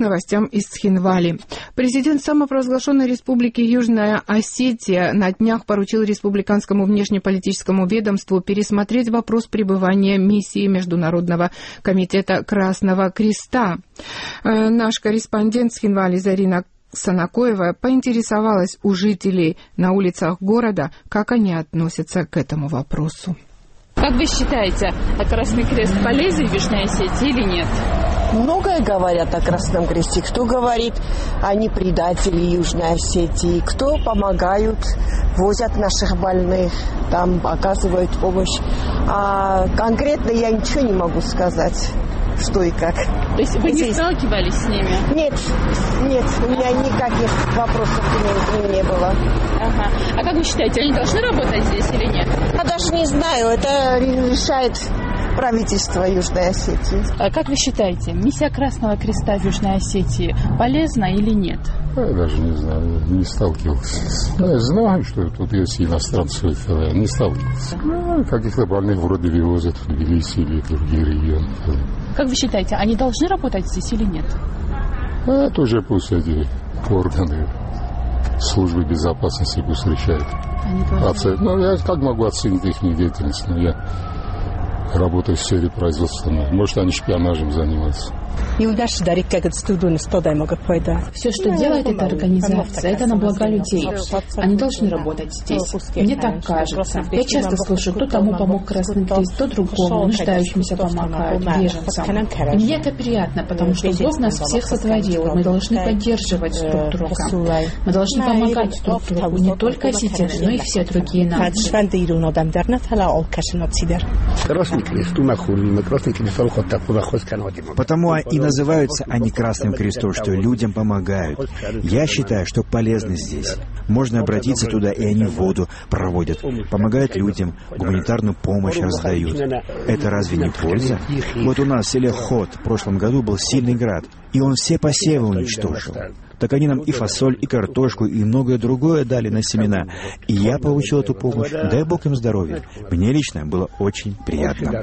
новостям из Цхинвали. Президент самопровозглашенной республики Южная Осетия на днях поручил республиканскому внешнеполитическому ведомству пересмотреть вопрос пребывания миссии Международного комитета Красного Креста. Наш корреспондент Цхинвали Зарина Санакоева поинтересовалась у жителей на улицах города, как они относятся к этому вопросу. Как вы считаете, Красный Крест полезен в Южной Осетии или нет? Многое говорят о Красном Кресте. Кто говорит, они предатели Южной Осетии, кто помогают, возят наших больных, там оказывают помощь. А конкретно я ничего не могу сказать, что и как. То есть вы не сталкивались с ними? Нет, у меня никаких вопросов к ним не было. Ага. А как вы считаете, они должны работать здесь или нет? Я даже не знаю, это решает правительство Южной Осетии. А как вы считаете, миссия Красного Креста в Южной Осетии полезна или нет? Я даже не знаю, не сталкивался. Я знаю, что тут есть иностранцы, я не сталкивался. Каких-то больных вроде вывозят в Тбилиси или в другие регионы. Как вы считаете, они должны работать здесь или нет? Это уже пусть эти органы службы безопасности пусть решают. Я как могу оценить их деятельность? Я работаю в сфере производства. Может, они шпионажем занимаются. Все, что делает эта организация, это на благо людей. Они должны работать здесь. Мне так кажется. Я часто слышу, кто тому помог Красный Крест, то другому, нуждающимся помогают, беженцам. И мне это приятно, потому что Бог нас всех сотворил. Мы должны поддерживать друг друга. Мы должны помогать друг другу, не только осетины, но и все другие нации. Потому и называются они Красным Крестом, что людям помогают. Я считаю, что полезно здесь. Можно обратиться туда, и они воду проводят, помогают людям, гуманитарную помощь раздают. Это разве не польза? Вот у нас в селе Ход в прошлом году был сильный град, и он все посевы уничтожил. Так они нам и фасоль, и картошку, и многое другое дали на семена. И я получил эту помощь. Дай Бог им здоровья. Мне лично было очень приятно.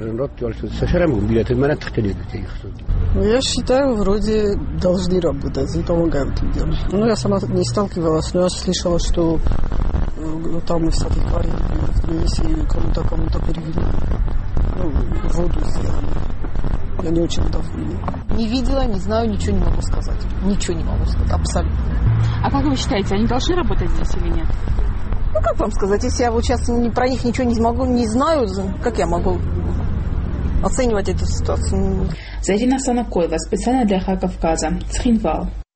Я считаю, вроде должны работать и помогают людям. Я сама не сталкивалась, но я слышала, что там и всяких парень в Тбилиси кому-то перевели. Воду сделали. Я не очень довольна. Не видела, не знаю, ничего не могу сказать. Ничего не могу сказать, абсолютно. А как вы считаете, они должны работать здесь или нет? Как вам сказать, если я вот сейчас про них ничего не знаю, как я могу оценивать эту ситуацию? Зарина Санакоева, специально для Кавказа, Цхинвал.